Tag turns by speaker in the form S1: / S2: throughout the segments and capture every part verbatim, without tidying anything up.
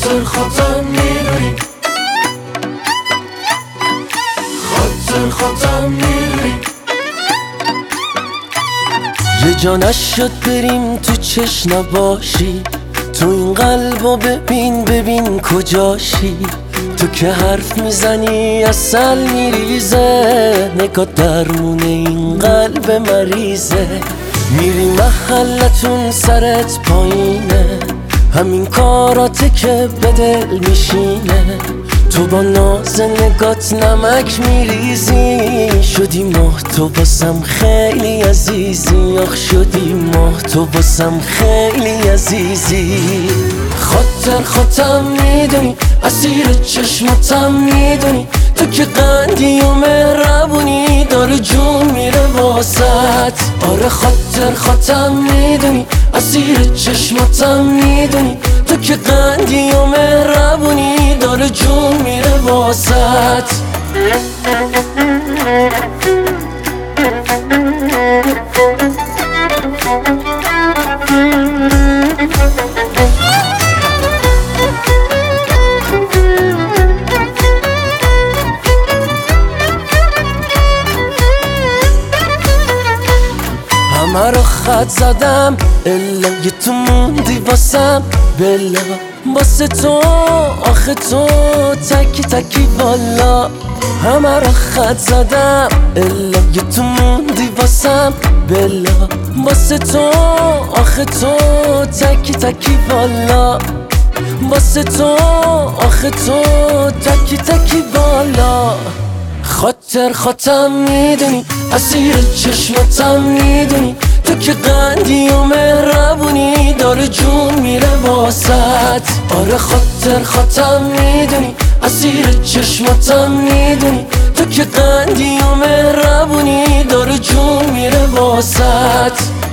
S1: خاطر خودم میدونی، خاطر خودم میدونی.
S2: یه جا نشد بریم تو چش نباشی، تو این قلبو ببین ببین کجاشی. تو که حرف میزنی اصل میریزه، نگاه درمون این قلب مریضه. میری محلتون سرت پایینه، همین کاراته که به دل میشینه. تو با ناز نگات نمک میریزی، شدی ماه تو باسم خیلی عزیزی. آخ شدی ماه تو باسم خیلی عزیزی. خاطر خودم میدونی، اسیر چشماتم میدونی. تو که قندی و مهربونی، داره جون میره واسط. آره خاطر خودم میدونی، اسیر چشماتم میدونی. تو که قندی و مهربونی، داره جون میره واسط. همه رو خط زدم الا یه تو موندی واسم. بلا واسه تو آخه تو تکی تکی والا. همه رو خط زدم الا یه تو موندی واسم. بلا واسه تو آخه تو تکی تکی والا. واسه تو آخه تو تکی تکی والا. خاطر خودم میدونی، اسیر چشماتم میدونی. تو که قندی و مهربونی، داره جون میره واسط. آره خاطر خودم میدونی، اسیر چشماتم میدونی. تو که قندی و مهربونی، داره جون میره واسط.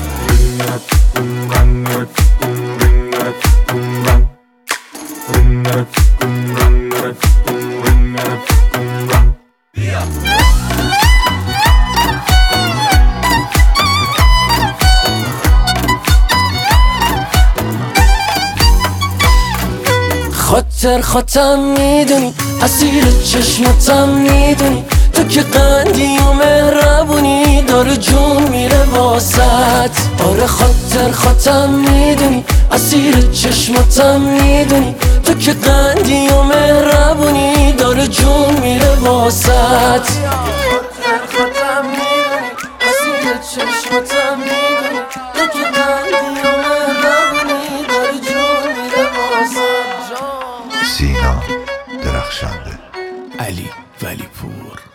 S2: خاطر خودم میدونی، اسیر چشماتم میدونی. تو که قندی و مهربونی، داره جون میره واسط. آره خاطر خودم میدونی، اسیر چشماتم میدونی. تو که قندی و مهربونی، داره جون میره واسط. خاطر خودم میدونی، اسیر چشماتم میدونی. تو که قندی و مهربونی، داره جون میره واسط.
S3: سینا درخشنده،
S4: علی ولی پور.